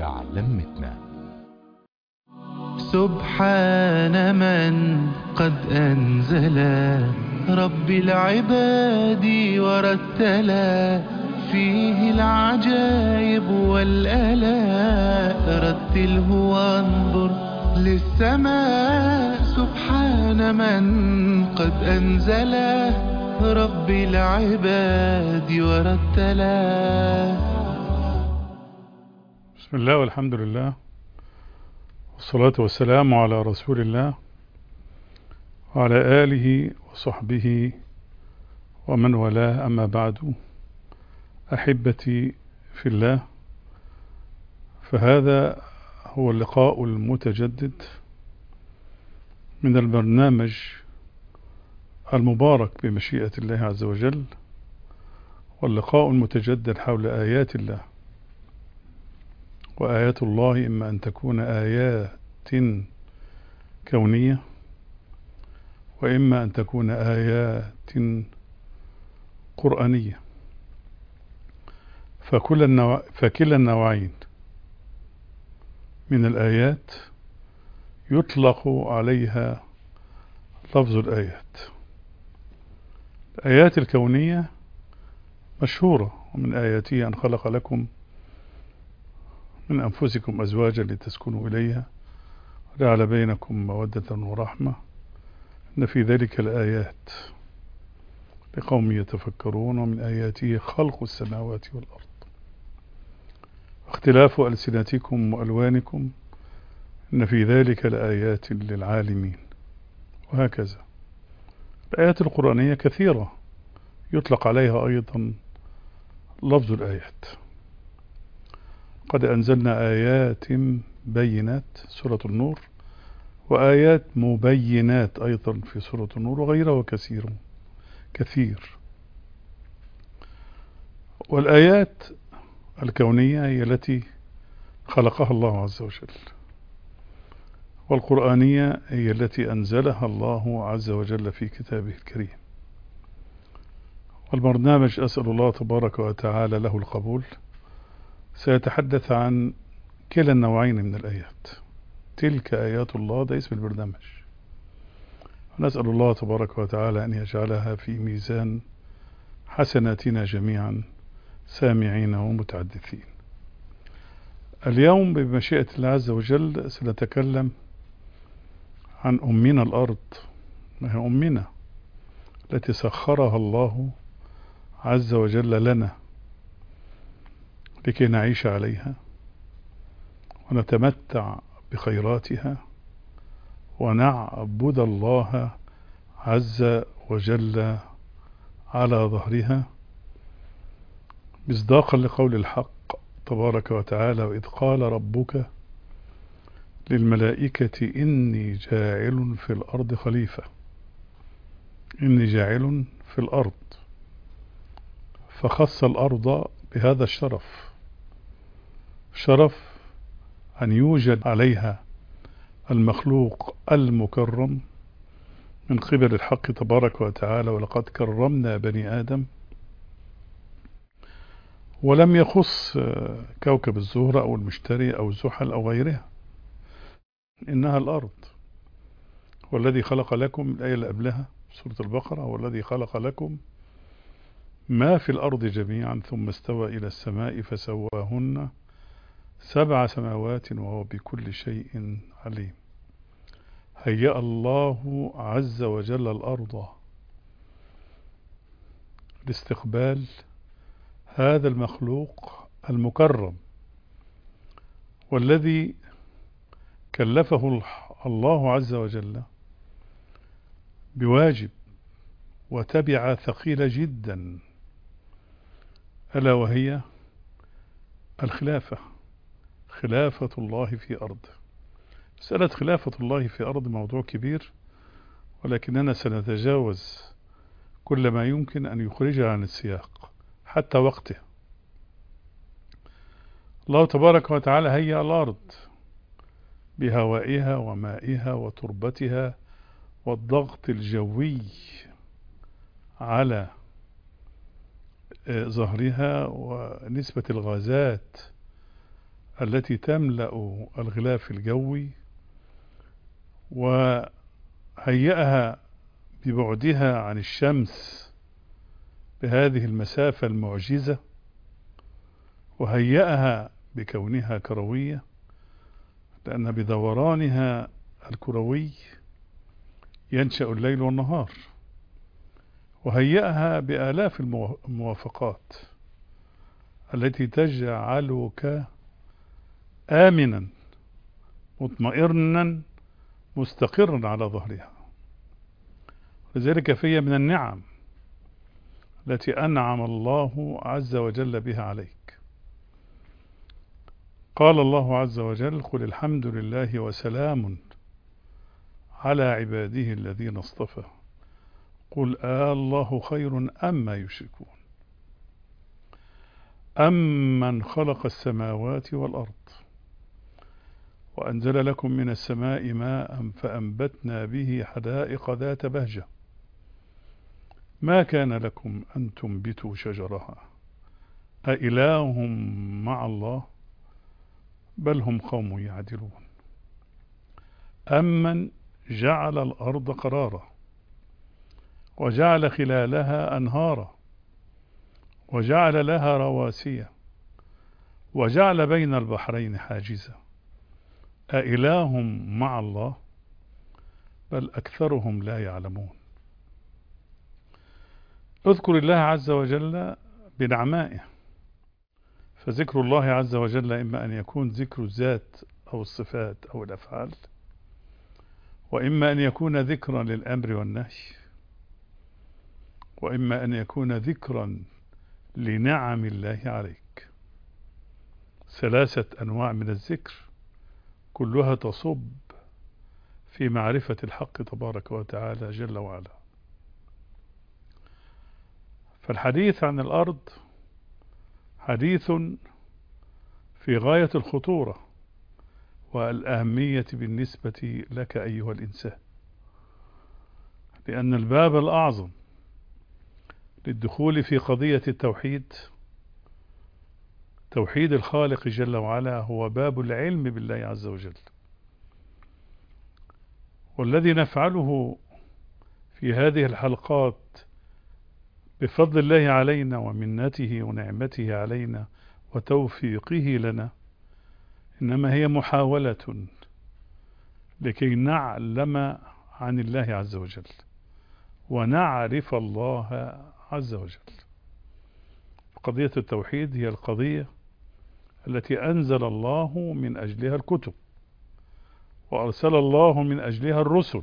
اعلم متنا. سبحان من قد أنزل رب العباد ورتلا فيه العجائب والآلاء رتله وانظر للسماء. سبحان من قد أنزل رب العباد ورتلا. بسم الله والحمد لله والصلاة والسلام على رسول الله وعلى آله وصحبه ومن والاه، أما بعد. أحبتي في الله، فهذا هو اللقاء المتجدد من البرنامج المبارك بمشيئة الله عز وجل، واللقاء المتجدد حول آيات الله. وآيات الله إما أن تكون آيات كونية، وإما أن تكون آيات قرآنية، فكلا النوعين من الآيات يطلق عليها لفظ الآيات. الآيات الكونية مشهورة، ومن آياته أن خلق لكم من أنفسكم أزواجا لتسكنوا إليها وجعل بينكم مودة ورحمة إن في ذلك الآيات لقوم يتفكرون. ومن آياته خلق السماوات والأرض واختلاف ألسنتكم وألوانكم إن في ذلك لآيات للعالمين. وهكذا الآيات القرآنية كثيرة يطلق عليها أيضا لفظ الآيات. قد أنزلنا آيات بينات سورة النور، وآيات مبينات أيضا في سورة النور، وغيرها كثير. والآيات الكونية هي التي خلقها الله عز وجل، والقرآنية هي التي أنزلها الله عز وجل في كتابه الكريم. والبرنامج أسأل الله تبارك وتعالى له القبول سيتحدث عن كلا النوعين من الآيات. تلك آيات الله، ده اسم البرنامج. ونسأل الله تبارك وتعالى أن يجعلها في ميزان حسناتنا جميعا سامعين ومتعدثين. اليوم بمشيئة الله عز وجل سنتكلم عن أمنا الأرض، وهي أمنا التي سخرها الله عز وجل لنا لكي نعيش عليها ونتمتع بخيراتها ونعبد الله عز وجل على ظهرها، مصداقا لقول الحق تبارك وتعالى: وإذ قال ربك للملائكة إني جاعل في الأرض خليفة. إني جاعل في الأرض، فخص الأرض بهذا الشرف، شرف أن يوجد عليها المخلوق المكرم من قبل الحق تبارك وتعالى: ولقد كرمنا بني آدم. ولم يخص كوكب الزهرة أو المشتري أو زحل أو غيرها، إنها الأرض. والذي خلق لكم، الآية اللي قبلها سورة البقرة: والذي خلق لكم ما في الأرض جميعا ثم استوى إلى السماء فسواهن 7 سماوات وهو بكل شيء عليم. هيأ الله عز وجل الأرض لاستقبال هذا المخلوق المكرم، والذي كلفه الله عز وجل بواجب وتبعة ثقيلة جدا، ألا وهي الخلافة، خلافة الله في أرض. مسألة خلافة الله في أرض موضوع كبير، ولكننا سنتجاوز كل ما يمكن أن يخرجها عن السياق حتى وقته. الله تبارك وتعالى هيأ الأرض بهوائها ومائها وتربتها والضغط الجوي على ظهرها ونسبة الغازات التي تملأ الغلاف الجوي وهيئها ببعدها عن الشمس بهذه المسافة المعجزة، وهيئها بكونها كروية لأن بدورانها الكروي ينشأ الليل والنهار، وهيئها بآلاف الموافقات التي تجعلك آمنا مطمئنا مستقرا على ظهرها. لذلك فهي من النعم التي أنعم الله عز وجل بها عليك. قال الله عز وجل: قل الحمد لله وسلام على عباده الذين اصطفى قل الله خير أما يشركون أمن خلق السماوات والأرض وأنزل لكم من السماء ماء فأنبتنا به حدائق ذات بهجة ما كان لكم أن تنبتوا شجرها أإله مع الله بل هم قوم يعدلون أمن جعل الأرض قرارا وجعل خلالها أنهارا وجعل لها رواسي وجعل بين البحرين حاجزا أإله مع الله بل أكثرهم لا يعلمون. اذكر الله عز وجل بنعمائه، فذكر الله عز وجل إما أن يكون ذكر الذات أو الصفات أو الأفعال، وإما أن يكون ذكرا للأمر والنهي، وإما أن يكون ذكرا لنعم الله عليك. 3 أنواع من الذكر كلها تصب في معرفة الحق تبارك وتعالى جل وعلا. فالحديث عن الأرض حديث في غاية الخطورة والأهمية بالنسبة لك أيها الإنسان، لأن الباب الأعظم للدخول في قضية التوحيد، توحيد الخالق جل وعلا، هو باب العلم بالله عز وجل. والذي نفعله في هذه الحلقات بفضل الله علينا ومنته ونعمته علينا وتوفيقه لنا إنما هي محاولة لكي نعلم عن الله عز وجل ونعرف الله عز وجل. قضية التوحيد هي القضية التي أنزل الله من أجلها الكتب وأرسل الله من أجلها الرسل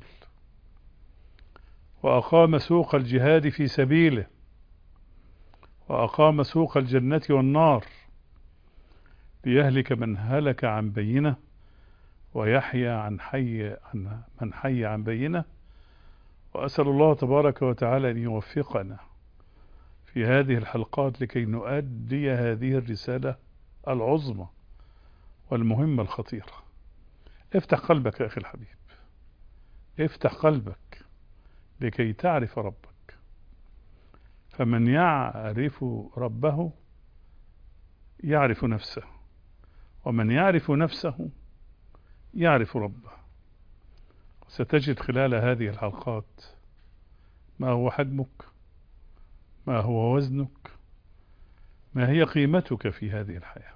وأقام سوق الجهاد في سبيله وأقام سوق الجنة والنار ليهلك من هلك عن بينه ويحيى من حي عن بينه. وأسأل الله تبارك وتعالى أن يوفقنا في هذه الحلقات لكي نؤدي هذه الرسالة العظمى والمهمة الخطيرة. افتح قلبك يا أخي الحبيب، افتح قلبك لكي تعرف ربك، فمن يعرف ربه يعرف نفسه، ومن يعرف نفسه يعرف ربه. ستجد خلال هذه الحلقات ما هو حجمك، ما هو وزنك، ما هي قيمتك في هذه الحياة.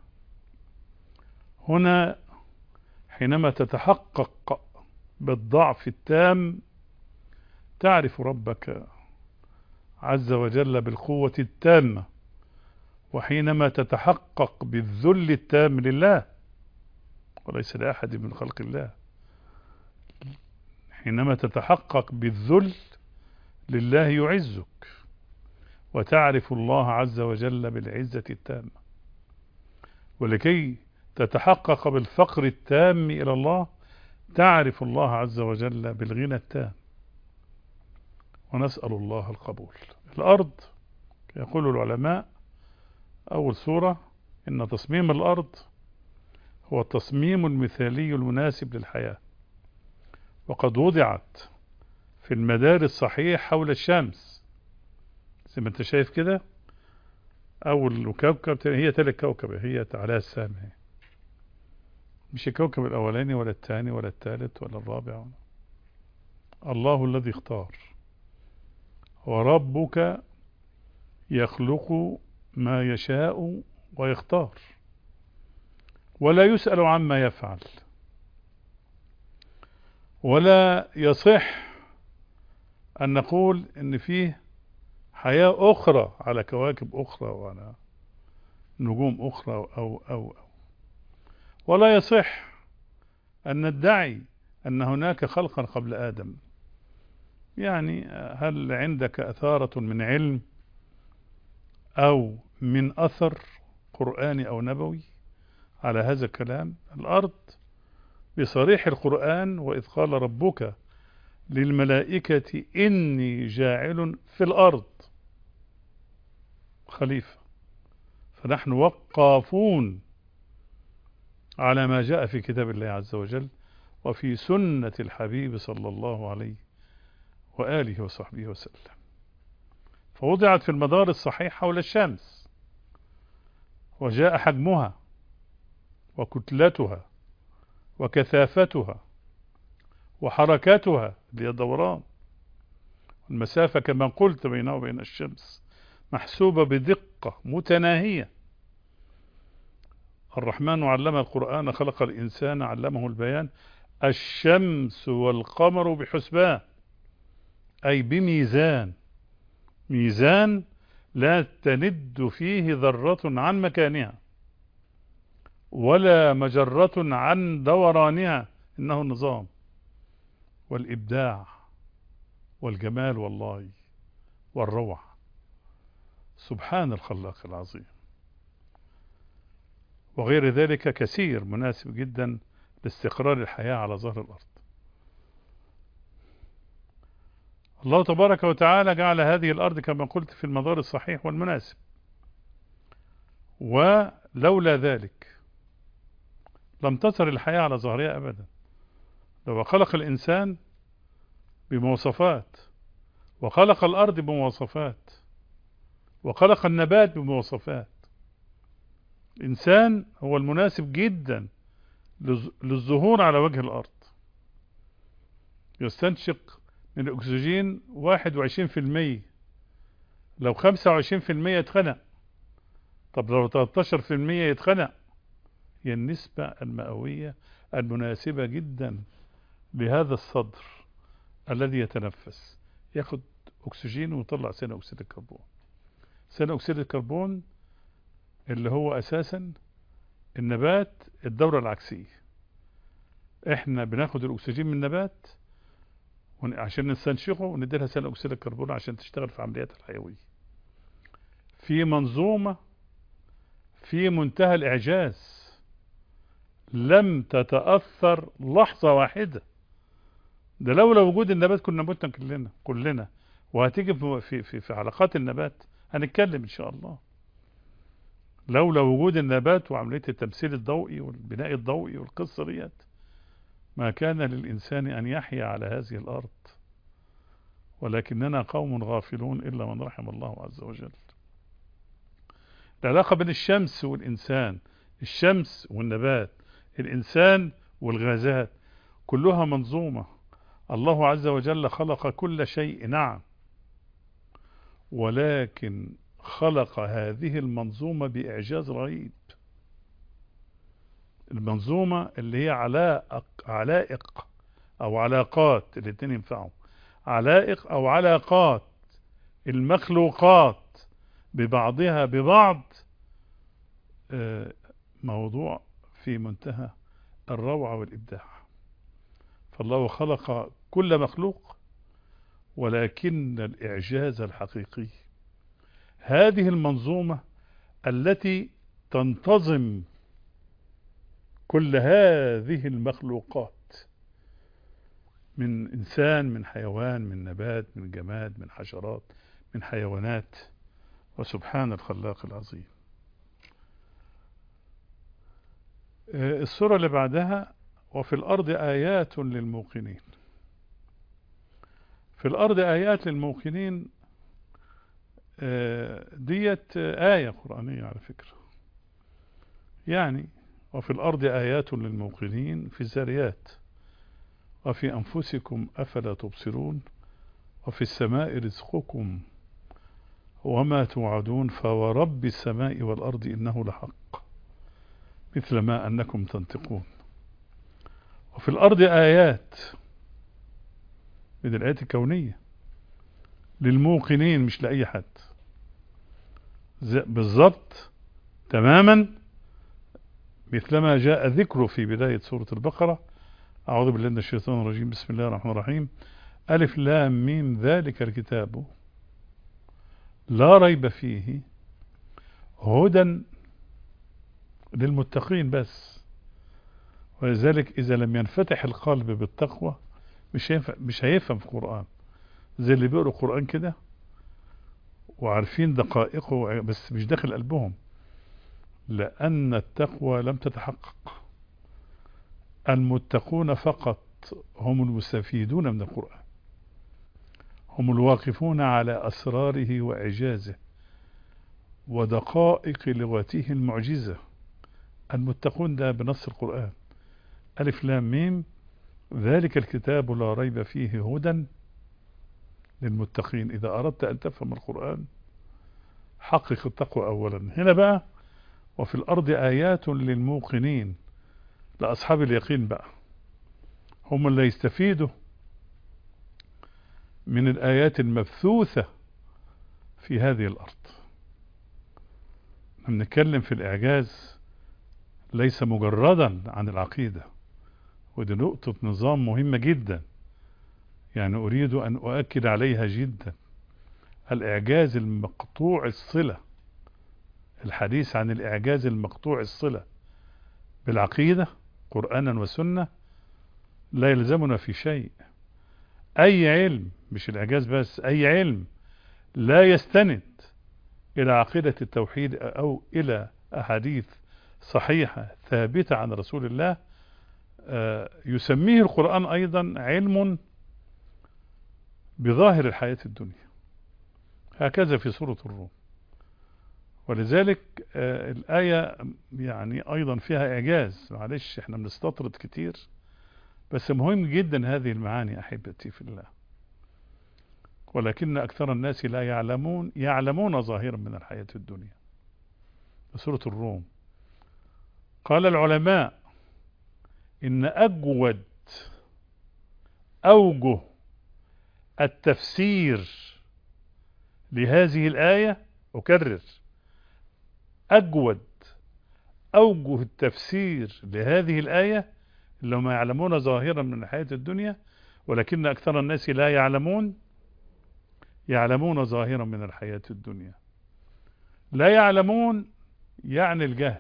هنا حينما تتحقق بالضعف التام تعرف ربك عز وجل بالقوة التامة، وحينما تتحقق بالذل التام لله وليس لأحد من خلق الله، حينما تتحقق بالذل لله يعزك وتعرف الله عز وجل بالعزة التامة. ولكي تتحقق بالفقر التام إلى الله تعرف الله عز وجل بالغنى التام. ونسأل الله القبول. الأرض يقول العلماء أول سورة إن تصميم الأرض هو التصميم المثالي المناسب للحياة، وقد وضعت في المدار الصحيح حول الشمس زي ما انت شايف كده. أول كوكب هي تلك كوكبة هي على السامة، مش الكوكب الأولاني ولا الثاني ولا الثالث ولا الرابع. الله الذي اختار. وربك يخلق ما يشاء ويختار ولا يسأل عما يفعل. ولا يصح أن نقول إن فيه حياة أخرى على كواكب أخرى وعلى نجوم أخرى أو ولا يصح أن ندعي أن هناك خلقا قبل آدم. يعني هل عندك أثارة من علم أو من أثر قرآني أو نبوي على هذا الكلام؟ الأرض بصريح القرآن: وإذ قال ربك للملائكة إني جاعل في الأرض خليفة. فنحن وقافون على ما جاء في كتاب الله عز وجل وفي سنة الحبيب صلى الله عليه وآله وصحبه وسلم. فوضعت في المدار الصحيح حول الشمس، وجاء حجمها وكتلتها وكثافتها وحركتها للدوران. المسافة كما قلت بينه وبين الشمس محسوبة بدقة متناهية. الرحمن علم القرآن خلق الإنسان علمه البيان. الشمس والقمر بحسبان، أي بميزان، ميزان لا تند فيه ذرة عن مكانها ولا مجرة عن دورانها. إنه النظام والإبداع والجمال والله والروعة. سبحان الخلاق العظيم. وغير ذلك كثير مناسب جدا لاستقرار الحياة على ظهر الأرض. الله تبارك وتعالى جعل هذه الأرض كما قلت في المدار الصحيح والمناسب، ولولا ذلك لم تظهر الحياة على ظهرها أبدا. لو خلق الإنسان بمواصفات، وخلق الأرض بمواصفات، وخلق النبات بمواصفات، الإنسان هو المناسب جدا للظهور على وجه الأرض. يستنشق من الأكسجين 21%، لو 25% يتخنق، طب لو 13% يتخنق. هي النسبة المئوية المناسبة جدا لهذا الصدر الذي يتنفس، ياخد أكسجين ويطلع ثاني أكسيد الكربون. ثاني أكسيد الكربون اللي هو أساسا النبات الدورة العكسية. احنا بناخد الأكسجين من النبات عشان نستنشقه وندي لها ثاني أكسيد الكربون عشان تشتغل في عملياتها الحيوية. في منظومة في منتهى الإعجاز لم تتأثر لحظة واحدة. ده لولا وجود النبات كنا متنا كلنا. وهتيجي في حلقات النبات هنتكلم إن شاء الله. لولا وجود النبات وعملية التمثيل الضوئي والبناء الضوئي والقصة ديت ما كان للإنسان أن يحيا على هذه الأرض. ولكننا قوم غافلون إلا من رحم الله عز وجل. العلاقة بين الشمس والإنسان، الشمس والنبات، الإنسان والغازات، كلها منظومة. الله عز وجل خلق كل شيء، نعم، ولكن خلق هذه المنظومة بإعجاز رهيب. المنظومة اللي هي علائق أو علاقات، الاثنين ينفعوا، علائق أو علاقات المخلوقات ببعضها ببعض، موضوع في منتهى الروعة والإبداع. فالله خلق كل مخلوق، ولكن الإعجاز الحقيقي هذه المنظومة التي تنتظم كل هذه المخلوقات، من إنسان، من حيوان، من نبات، من جماد، من حشرات، من حيوانات. وسبحان الخلاق العظيم. السورة اللي بعدها: وفي الأرض آيات للموقنين. في الأرض آيات للموقنين ديت آية قرآنية على فكرة. يعني وفي الأرض آيات للموقنين في الذاريات وفي أنفسكم أفلا تبصرون وفي السماء رزقكم وما توعدون فورب السماء والأرض إنه لحق مثل ما أنكم تنطقون. وفي الأرض آيات من الآيات الكونية للموقنين مش لأي حد، بالضبط تماما مثلما جاء ذكره في بداية سورة البقرة. أعوذ بالله من الشيطان الرجيم، بسم الله الرحمن الرحيم، ألف لام ميم ذلك الكتاب لا ريب فيه هدى للمتقين بس. ولذلك إذا لم ينفتح القلب بالتقوى مش هيفهم في القرآن، زي اللي بيقروا القرآن كده وعارفين دقائقه بس مش داخل قلبهم، لأن التقوى لم تتحقق. المتقون فقط هم المستفيدون من القرآن، هم الواقفون على أسراره وإعجازه ودقائق لغته المعجزة. المتقون ده بنص القرآن، ألف لام ميم ذلك الكتاب لا ريب فيه هدى للمتقين. إذا أردت أن تفهم القرآن حقق التقوى أولا. هنا بقى وفي الأرض آيات للموقنين، لأصحاب اليقين بقى، هم اللي يستفيدوا من الآيات المبثوثة في هذه الأرض. نتكلم في الإعجاز ليس مجردا عن العقيدة، ودي نقطة نظام مهمة جدا، يعني أريد أن أؤكد عليها جدا. الإعجاز المقطوع الصلة، الحديث عن الإعجاز المقطوع الصلة بالعقيدة قرآنا وسنة لا يلزمنا في شيء. أي علم، مش الإعجاز بس، أي علم لا يستند إلى عقيدة التوحيد أو إلى أحاديث صحيحة ثابتة عن رسول الله يسميه القرآن أيضا علم بظاهر الحياة الدنيا، هكذا في سورة الروم. ولذلك الآية يعني أيضا فيها إعجاز، معلش احنا بنستطرد كتير بس مهم جدا هذه المعاني أحبتي في الله. ولكن أكثر الناس لا يعلمون ظاهرا من الحياة الدنيا. سورة الروم قال العلماء إن أجود أوجه التفسير لهذه الآية، أكرر، أجود أوجه التفسير لهذه الآية اللي هم يعلمون ظاهرا من الحياة الدنيا ولكن أكثر الناس لا يعلمون ظاهرا من الحياة الدنيا. لا يعلمون يعني الجهل،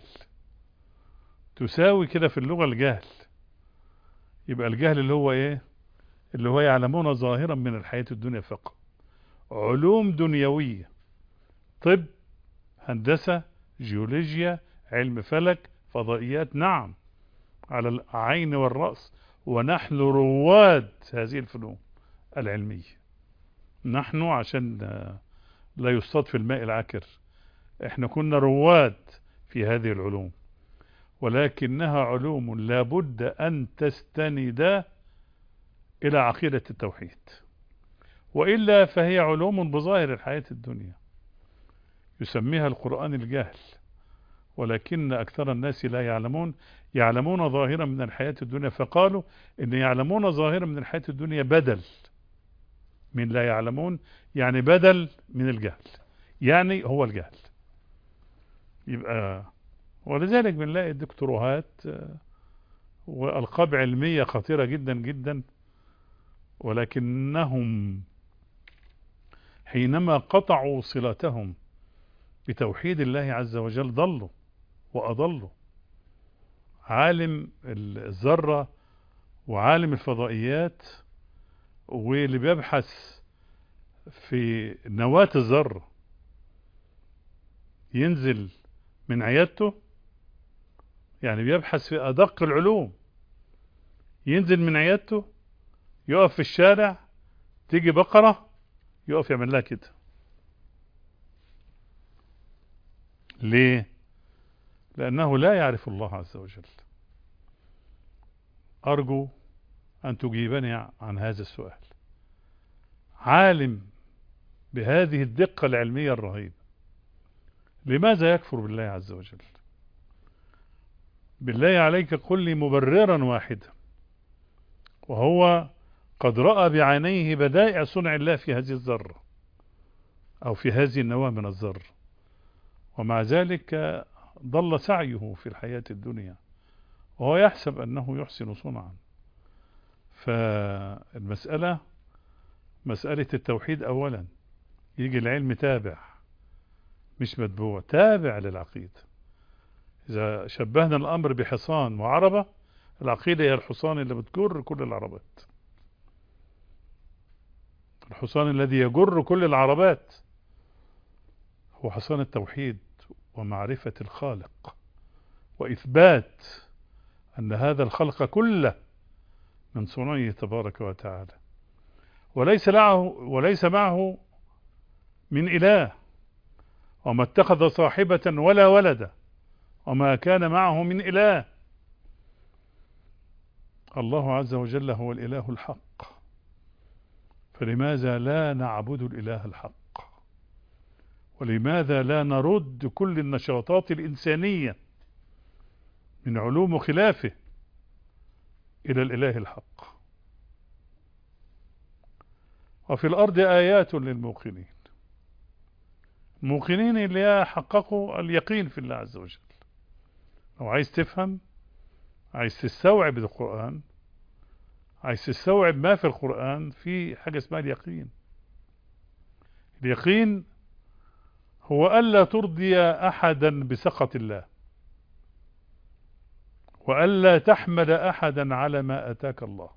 تساوي كده في اللغة الجهل. يبقى الجهل اللي هو ايه؟ اللي هو يعلمون ظاهرا من الحياة الدنيا فقط، علوم دنيوية، طب، هندسة، جيولوجيا، علم فلك، فضائيات، نعم على العين والرأس، ونحن رواد هذه الفنون العلمية. نحن عشان لا يصطاد في الماء العكر، احنا كنا رواد في هذه العلوم، ولكنها علوم لابد أن تستند إلى عقيدة التوحيد، وإلا فهي علوم بظاهر الحياة الدنيا يسميها القرآن الجهل. ولكن أكثر الناس لا يعلمون ظاهرا من الحياة الدنيا، فقالوا إن يعلمون ظاهرا من الحياة الدنيا بدل من لا يعلمون، يعني بدل من الجهل، يعني هو الجهل. يبقى ولذلك بنلاقي الدكتوراهات وألقاب علمية خطيرة جدا جدا، ولكنهم حينما قطعوا صلتهم بتوحيد الله عز وجل ضلوا وأضلوا. عالم الذرة وعالم الفضائيات واللي بيبحث في نواة الذرة ينزل من عيادته، يعني بيبحث في أدق العلوم، ينزل من عيادته يقف في الشارع، تيجي بقرة يقف يعمل لها كده. ليه؟ لأنه لا يعرف الله عز وجل. أرجو أن تجيبني عن هذا السؤال. عالم بهذه الدقة العلمية الرهيبة، لماذا يكفر بالله عز وجل؟ بالله عليك قل لي مبررا واحدا، وهو قد رأى بعينيه بدائع صنع الله في هذه الذرة أو في هذه النواة من الذرة، ومع ذلك ضل سعيه في الحياة الدنيا وهو يحسب أنه يحسن صنعا. فالمسألة مسألة التوحيد أولا، يجي العلم تابع مش متبوع، تابع للعقيدة. إذا شبهنا الأمر بحصان وعربة، العقيدة هي الحصان اللي بتجر كل العربات، الحصان الذي يجر كل العربات هو حصان التوحيد ومعرفة الخالق وإثبات أن هذا الخلق كله من صنعه تبارك وتعالى، وليس معه من إله، وما اتخذ صاحبة ولا ولدا، وما كان معه من إله. الله عز وجل هو الإله الحق، فلماذا لا نعبد الإله الحق؟ ولماذا لا نرد كل النشاطات الإنسانية من علوم وخلافه إلى الإله الحق؟ وفي الأرض آيات للموقنين، الموقنين اللي يحققوا اليقين في الله عز وجل. لو عايز تفهم، عايز تستوعب القرآن، عايز تستوعب ما في القرآن، في حاجة اسمها اليقين. اليقين هو ألا ترضي أحدا بسخط الله، وألا تحمد أحدا على ما أتاك الله،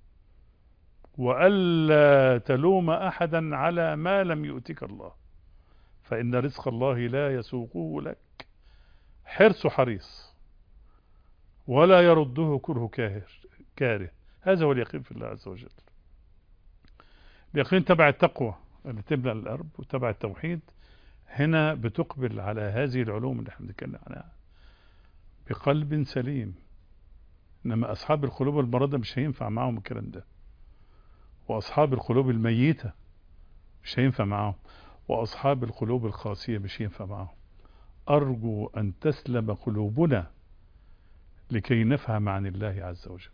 وألا تلوم أحدا على ما لم يؤتك الله، فإن رزق الله لا يسوقه لك حرص حريص، ولا يرده كره كاره. هذا هو اليقين في الله عز وجل. اليقين تبع التقوى اللي تملأ القلب، وتبع التوحيد. هنا بتقبل على هذه العلوم اللي احنا بنتكلم عنها بقلب سليم. انما اصحاب القلوب المرضى مش هينفع معهم الكلام ده، واصحاب القلوب الميتة مش هينفع معهم، واصحاب القلوب القاسية مش هينفع معهم. ارجو ان تسلم قلوبنا لكي نفهم عن الله عز وجل.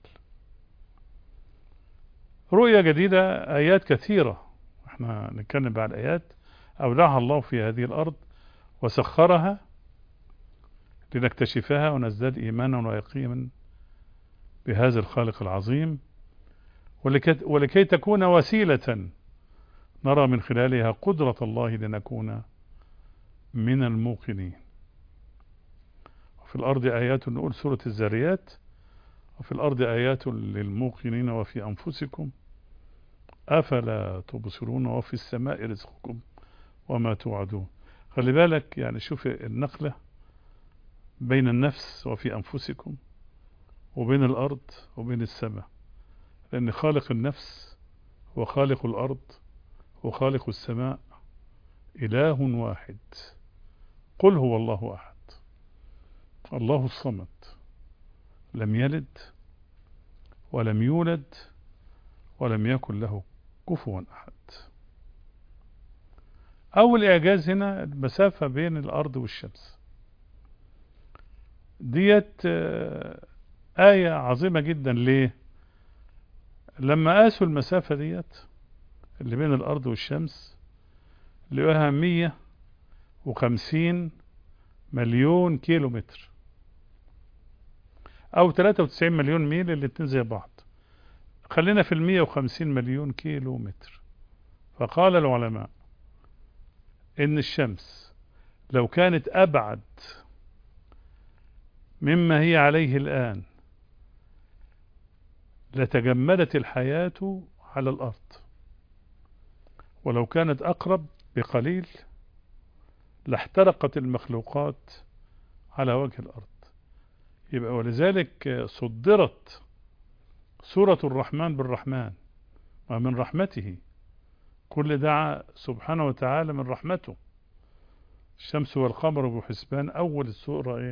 رؤية جديدة، آيات كثيرة احنا نتكلم بعد آيات أودعها الله في هذه الأرض وسخرها لنكتشفها ونزداد إيمانا ويقينا بهذا الخالق العظيم، ولكي تكون وسيلة نرى من خلالها قدرة الله لنكون من الموقنين. وفي الأرض آيات، نقول سورة الذاريات، وفي الأرض آيات للموقنين وفي أنفسكم أفلا تبصرون وفي السماء رزقكم وما توعدون. خلي بالك، يعني شوف النقلة بين النفس وفي أنفسكم وبين الأرض وبين السماء، لأن خالق النفس وخالق الأرض وخالق السماء إله واحد. قل هو الله أحد الله الصمد لم يلد ولم يولد ولم يكن له كفوا أحد. أول إعجاز هنا المسافة بين الأرض والشمس، ديت آية عظيمة جدا. ليه؟ لما قاسوا المسافة ديت اللي بين الأرض والشمس لقوها 150 مليون كيلو متر، أو 93 مليون ميل، الاتنين زي بعض. خلينا في 150 مليون كيلو متر. فقال العلماء إن الشمس لو كانت أبعد مما هي عليه الآن لتجمدت الحياة على الأرض، ولو كانت أقرب بقليل لاحترقت المخلوقات على وجه الأرض. يبقى ولذلك صدرت سورة الرحمن بالرحمن، ومن رحمته كل دعا سبحانه وتعالى من رحمته. الشمس والقمر بحسبان، أول السورة إيه؟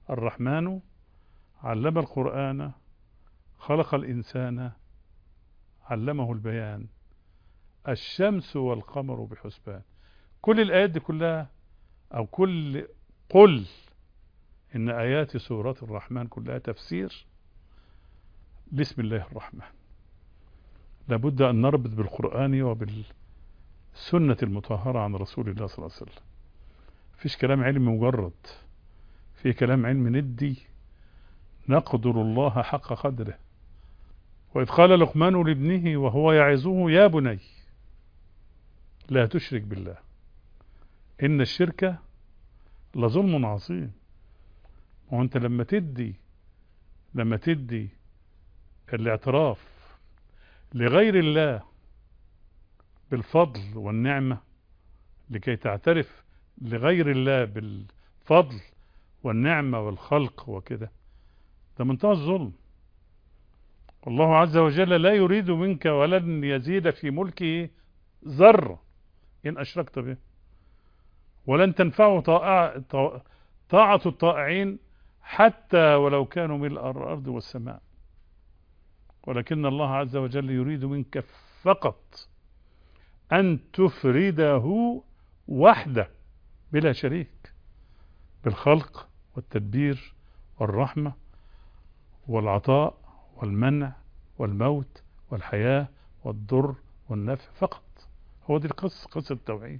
الرحمن علم القرآن خلق الإنسان علمه البيان الشمس والقمر بحسبان. كل الآيات دي كلها أو قل إن آيات سورة الرحمن كلها تفسير بسم الله الرحمن. لابد أن نربط بالقرآن وبالسنة المطهرة عن رسول الله صلى الله عليه وسلم. فيش كلام علم مجرد، في كلام علم ندي نقدر الله حق قدره. وإذ قال لقمان لابنه وهو يعظه يا بني لا تشرك بالله إن الشرك لظلم عظيم. وأنت لما تدي الاعتراف لغير الله بالفضل والنعمة، لكي تعترف لغير الله بالفضل والنعمة والخلق وكده، ده منتهى الظلم. والله عز وجل لا يريد منك ولن يزيد في ملكه ذرة إن أشركت به، ولن تنفعه طاعة الطائعين حتى ولو كانوا ملء الأرض والسماء. ولكن الله عز وجل يريد منك فقط أن تفرده وحده بلا شريك بالخلق والتدبير والرحمة والعطاء والمنع والموت والحياة والضر والنفع فقط. هو دي قصة التوحيد.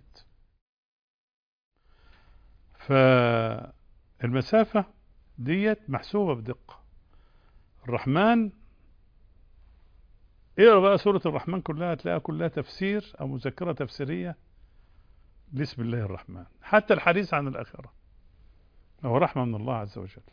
فالمسافة ديت محسوبة بدقة. الرحمن، اقرأ بقى سورة الرحمن كلها هتلاقيها كلها تفسير أو مذكرة تفسيرية بسم الله الرحمن. حتى الحديث عن الآخرة هو رحمة من الله عز وجل.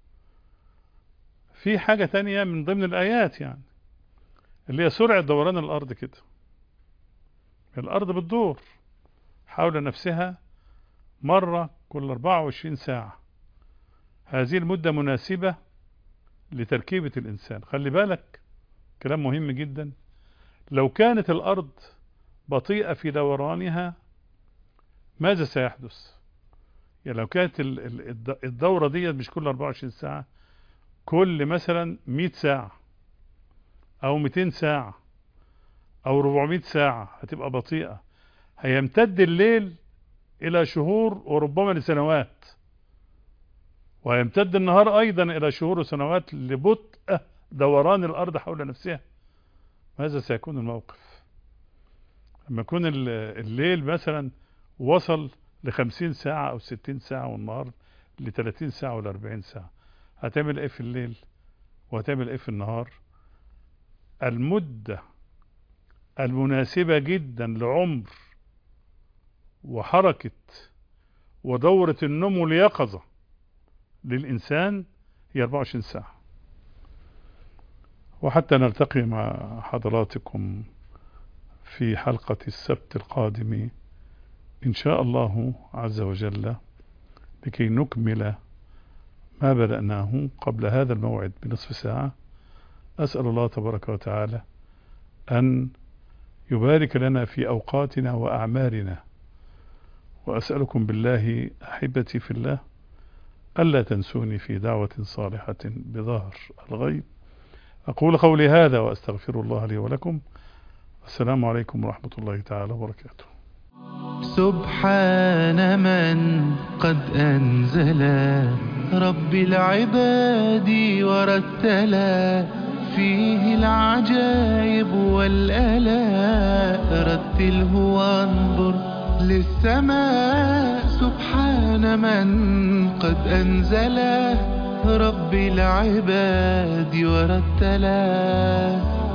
في حاجة تانية من ضمن الآيات يعني اللي هي سرعة دوران الأرض كده. الأرض بتدور حول نفسها مرة كل 24 ساعة. هذه المدة مناسبة لتركيبة الإنسان. خلي بالك كلام مهم جدا. لو كانت الأرض بطيئة في دورانها ماذا سيحدث؟ يعني لو كانت الدورة دي مش كل 24 ساعة، كل مثلا 100 ساعة أو 200 ساعة أو 400 ساعة هتبقى بطيئة. هيمتد الليل إلى شهور وربما لسنوات، ويمتد النهار أيضا إلى شهور وسنوات لبطء دوران الأرض حول نفسها. ماذا سيكون الموقف لما يكون الليل مثلا وصل ل50 ساعة أو 60 ساعة والنهار ل30 ساعة ولا40 ساعة؟ هتعمل إيه في الليل وهتعمل إيه في النهار؟ المدة المناسبة جدا لعمر وحركة ودورة النوم واليقظة للإنسان هي 24 ساعة. وحتى نلتقي مع حضراتكم في حلقة السبت القادم إن شاء الله عز وجل لكي نكمل ما بدأناه قبل هذا الموعد بنصف ساعة. أسأل الله تبارك وتعالى أن يبارك لنا في أوقاتنا وأعمالنا، وأسألكم بالله أحبتي في الله ألا تنسوني في دعوة صالحة بظهر الغيب. أقول قولي هذا وأستغفر الله لي ولكم. السلام عليكم ورحمة الله تعالى وبركاته. سبحان من قد أنزل رب العباد ورتلا فيه العجائب والآلاء. رتله وانظر للسماء سبحان من قد أنزل رب العباد ورتلا.